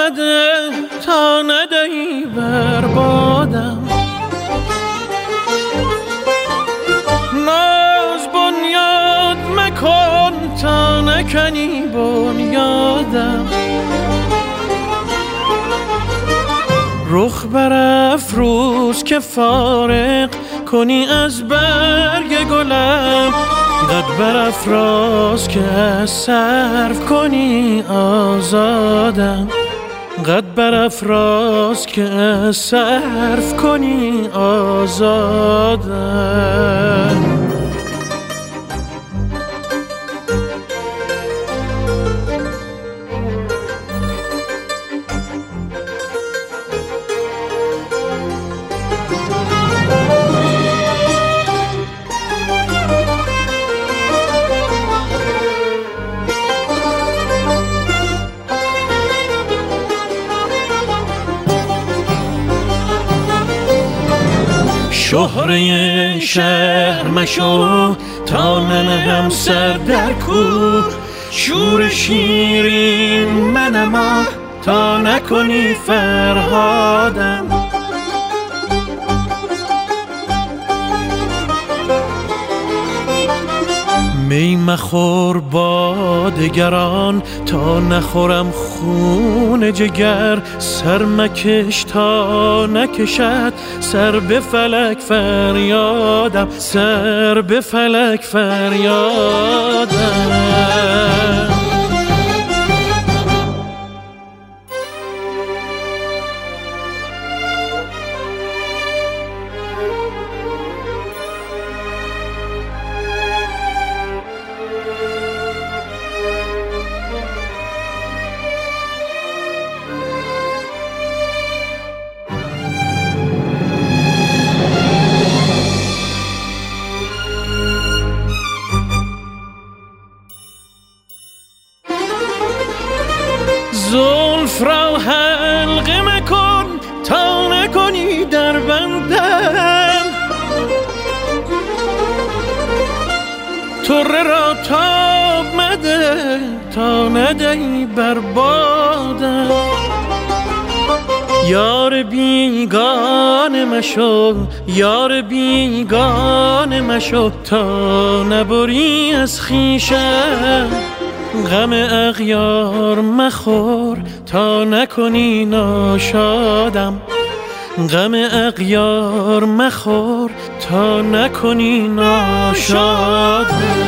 آمده تا ندهی بربادم. ناز بنیاد مکن تا نکنی بنیادم. رخ برافروز که فارغ کنی از برگ گلم. قد برافراز که از صرف کنی آزادم. قد برافراز که از صرف کنی آزادم. شهره شهر مشو تا ننهم سر در کوه. شور شیرین منم تا نکنی فرهادم. می مخور با دگران تا نخورم خون جگر. سر مکش تا نکشد سر به فلک فریادم. سر به فلک فریادم. زلف را حلقه مکن تا نکنی در بندم. طره را تاب مده تا ندهی بربادم. یار بیگانه مشو یار بیگانه مشو تا نبری از خویشم. غم اغیار مخور تا نکنی ناشادم. غم اغیار مخور تا نکنی ناشادم.